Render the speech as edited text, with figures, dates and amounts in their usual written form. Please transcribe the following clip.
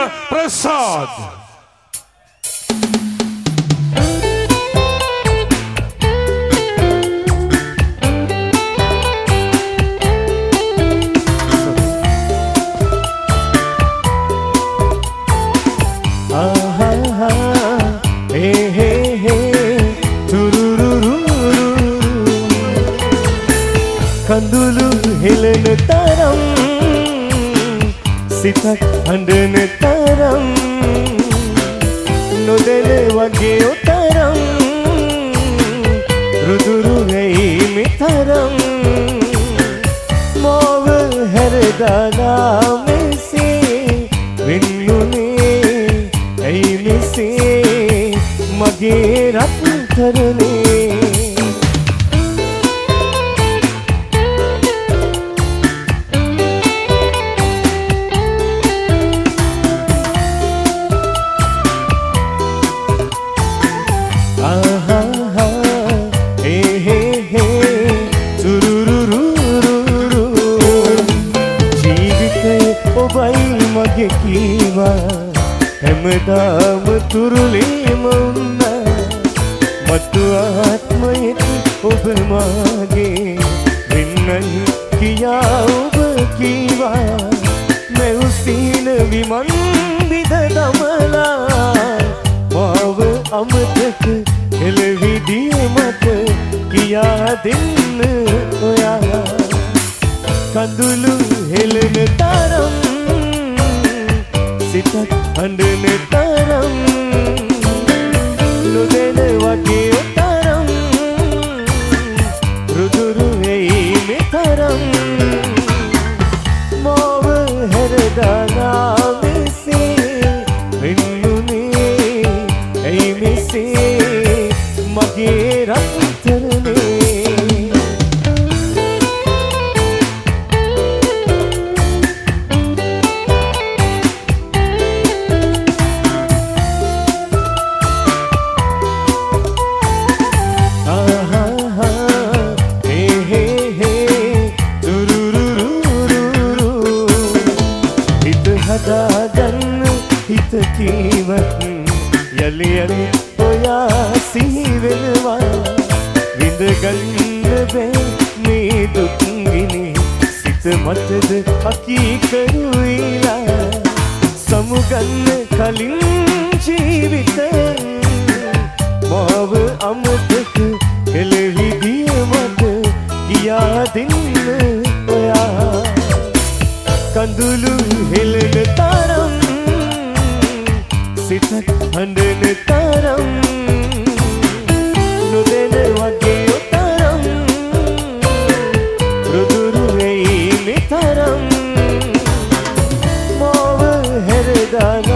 प्रसाद කඳුළු හෙලන තරම් සිතක් හඬන තරම් නොදැන වගේ ඔතරම් රුදුරු ඇයි මෙතරම් මෝව හැරදාලා මෙසේ වෙන්නුනේ ඇයි මෙසේ මගේ රත්තරනේ හැමදාම තුරුලේම වුණා මතු ආත්මයෙන් ඔබ මාගේ වෙන්නයි කියා ඔබ කීවා මෙවුසින විමන් විද දමලා මාව අමතක එළවිදිය මට කියා දෙන්න ඔයා කඳුළු හෙලන තරම් සිතක් හඬන තරම් නොදැන වගේ තරම් රුදුරු ඇයි මෙතරම් මෝව හැරදාලා මෙසේ වෙන්නුනේ ඇයි මෙසේ මගේ රත්තරනේ යලි යලි ඔයා සිහි වෙනවා විඳගන්න බෑ මේ දුක් ගිනි සිත මතද අකීකරුයිලා සමුගන්න කලින් ජීවිතේ මාව අමතක එළවිදිය මට කියා දෙන්න ඔයා කඳුළු හෙලන තරම් සිතක් හඬන තරම් නොදැන වගේ තරම් රුදුරු ඇයි මෙතරම් මෝව හැරදාලා